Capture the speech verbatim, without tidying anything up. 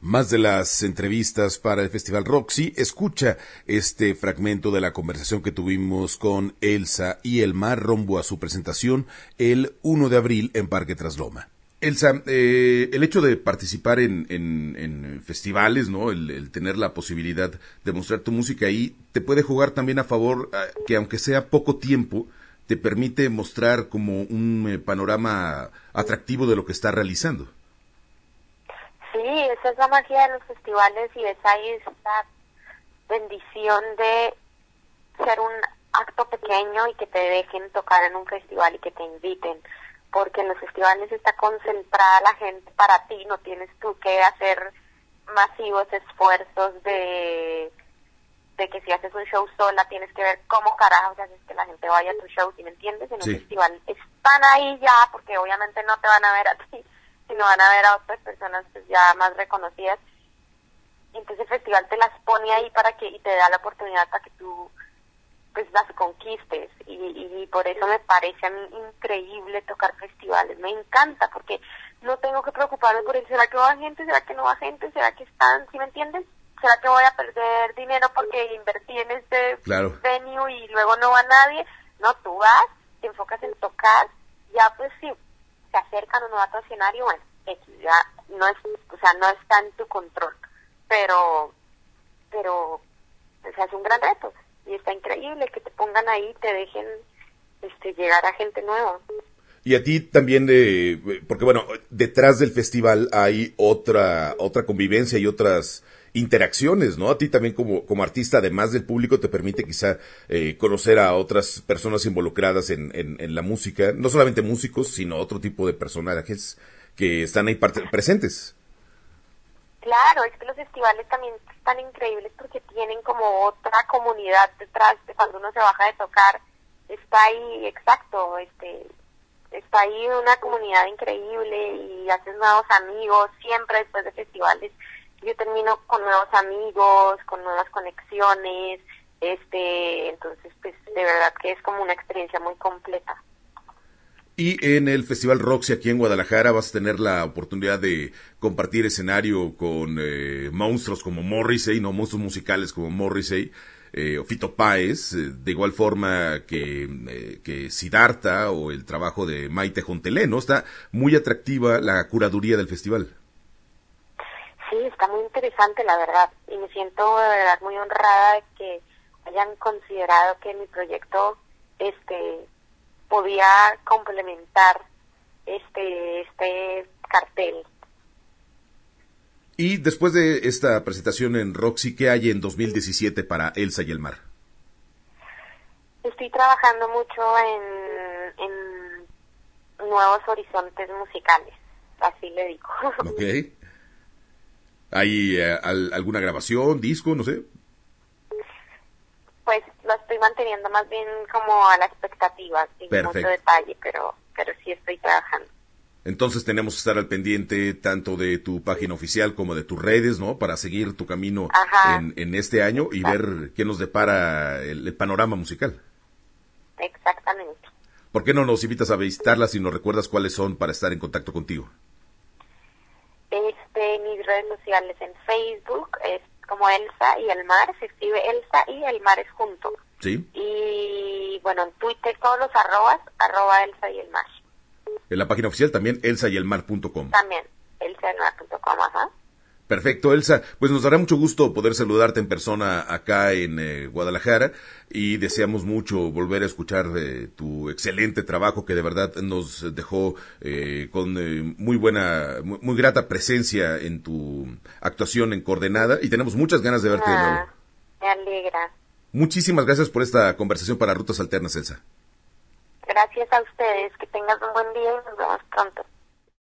más de las entrevistas para el Festival Roxy. Escucha este fragmento de la conversación que tuvimos con Elsa y el Mar rumbo a su presentación el uno de abril en Parque Trasloma. Elsa, eh, el hecho de participar en, en, en festivales, ¿no? El, el tener la posibilidad de mostrar tu música ahí, te puede jugar también a favor eh, que aunque sea poco tiempo, te permite mostrar como un eh, panorama atractivo de lo que estás realizando. Sí, esa es la magia de los festivales y es ahí esa bendición de ser un acto pequeño y que te dejen tocar en un festival y que te inviten. Porque en los festivales está concentrada la gente para ti, no tienes tú que hacer masivos esfuerzos de, de que si haces un show sola tienes que ver cómo carajos haces que la gente vaya a tu show, ¿sí me entiendes? En Sí. un festival están ahí ya, porque obviamente no te van a ver a ti, sino van a ver a otras personas pues ya más reconocidas. Entonces el festival te las pone ahí para que y te da la oportunidad para que tú pues las conquistes y, y por eso me parece a mí increíble tocar festivales, me encanta porque no tengo que preocuparme por el ¿será que va gente? ¿Será que no va gente? ¿Será que están? ¿Sí me entiendes? ¿Será que voy a perder dinero porque invertí en este Claro. venue y luego no va nadie? No, tú vas, te enfocas en tocar, ya pues si se acercan o no a tu escenario, bueno, X, ya no es, o sea, no está en tu control, pero, pero, o sea, es un gran reto. Y está increíble que te pongan ahí y te dejen este, llegar a gente nueva. Y a ti también, eh, porque bueno, detrás del festival hay otra otra convivencia y otras interacciones, ¿no? A ti también como, como artista, además del público, te permite quizá eh, conocer a otras personas involucradas en, en, en la música, no solamente músicos, sino otro tipo de personajes que están ahí parte, presentes. Claro, es que los festivales también están increíbles porque tienen como otra comunidad detrás de cuando uno se baja de tocar, está ahí, exacto, este, está ahí una comunidad increíble y haces nuevos amigos, siempre después de festivales yo termino con nuevos amigos, con nuevas conexiones, este, entonces pues de verdad que es como una experiencia muy completa. Y en el Festival Roxy aquí en Guadalajara vas a tener la oportunidad de compartir escenario con eh, monstruos como Morrissey, no monstruos musicales como Morrissey, eh, o Fito Páez, eh, de igual forma que, eh, que Siddhartha o el trabajo de Maite Jontelé, ¿no? Está muy atractiva la curaduría del festival. Sí, está muy interesante la verdad y me siento de verdad muy honrada de que hayan considerado que mi proyecto este podía complementar este este cartel. Y después de esta presentación en Roxy, ¿qué hay en dos mil diecisiete para Elsa y el Mar? Estoy trabajando mucho en, en nuevos horizontes musicales, así le digo. Ok. ¿Hay eh, al, alguna grabación, disco, no sé? Pues lo estoy manteniendo más bien como a la expectativa, sin Perfecto. mucho detalle, pero pero sí estoy trabajando. Entonces tenemos que estar al pendiente tanto de tu página oficial como de tus redes, ¿no? Para seguir tu camino en, en este año y ver qué nos depara el, el panorama musical. Exactamente. ¿Por qué no nos invitas a visitarlas y nos recuerdas cuáles son para estar en contacto contigo? Este, mis redes sociales en Facebook es como Elsa y el Mar, se escribe Elsa y el Mar es junto. Sí. Y bueno, en Twitter todos los arrobas, arroba Elsa y el Mar. En la página oficial también elsa y el mar punto com. También, elsa y el mar punto com, ajá. Perfecto, Elsa. Pues nos dará mucho gusto poder saludarte en persona acá en eh, Guadalajara y deseamos mucho volver a escuchar eh, tu excelente trabajo que de verdad nos dejó eh, con eh, muy buena, muy, muy grata presencia en tu actuación en Coordenada y tenemos muchas ganas de verte ah, de nuevo. Me alegra. Muchísimas gracias por esta conversación para Rutas Alternas, Elsa. Gracias a ustedes, que tengas un buen día y nos vemos pronto.